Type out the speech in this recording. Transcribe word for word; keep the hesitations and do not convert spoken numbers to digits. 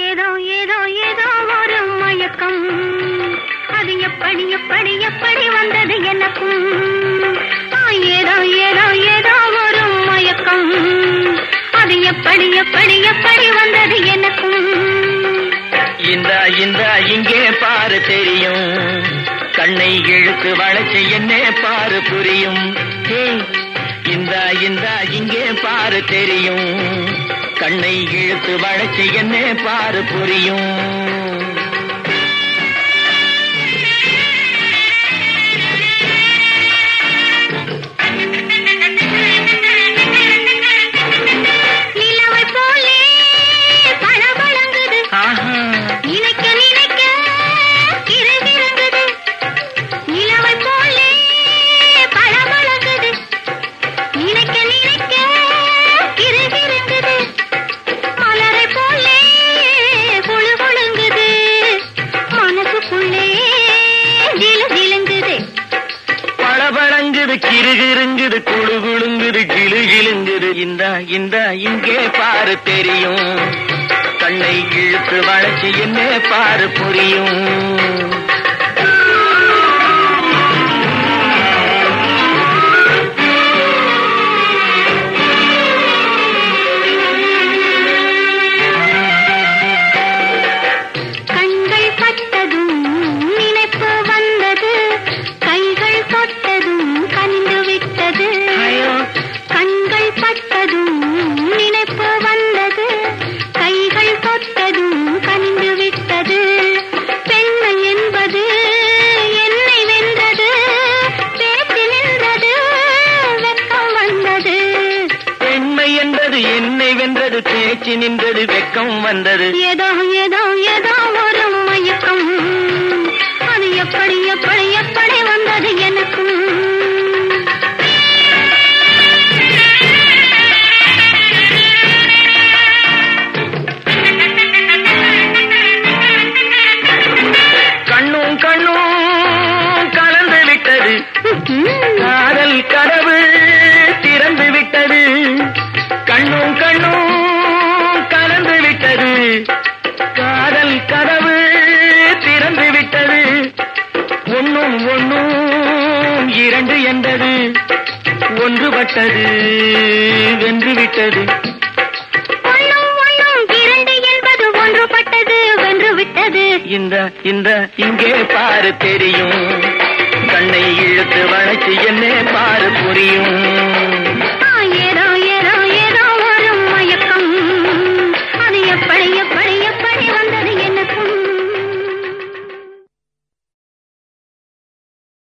ஏதோ ஏதோ ஏதோ ஒரு மயக்கம், அது எப்படி எப்படி எப்படி வந்தது எனக்கும். ஏதோ ஏதோ ஏதோ ஒரு மயக்கம், அது எப்படி எப்படி எப்படி வந்தது எனக்கும். இந்த இந்த இங்கே பாரு தெரியும், கண்ணை இழுத்து வளைச்சு என்னே பாரு புரியும். இந்த இந்த இங்கே பாரு தெரியும், கண்ணை இழுத்து வளைச்சு என்னே பாரு புரியும். கிருகிருங்குது குழு குழுங்குது கிளு கிளுங்குது. இந்த இந்த இங்கே பாரு தெரியும், கண்ணை இழுத்து வளைச்சு என்ன பாரு புரியும். என்னை வென்றது பேச்சு நின்றது வெக்கம் வந்தது. ஏதோ ஏதோ ஏதோ ஒரு மயக்கம், அது எப்படி எப்படி எப்படி வந்தது எனக்கும். கண்ணும் கண்ணும் கலந்து விட்டது, காதல் கதவு திறந்து விட்டது. கண்ணும் கண்ணும் கலந்து விட்டது, காதல் கதவு திறந்து விட்டது. ஒன்னும் ஒன்னும் இரண்டு என்பது ஒன்றுபட்டது வென்று விட்டது. ஒன்னும் ஒன்னும் இரண்டு என்பது ஒன்றுபட்டது வென்று விட்டது. இந்த இந்த இங்கே பாரு தெரியும், கண்ணை இழுத்து வளைச்சு என்ன பாரு புரியும்.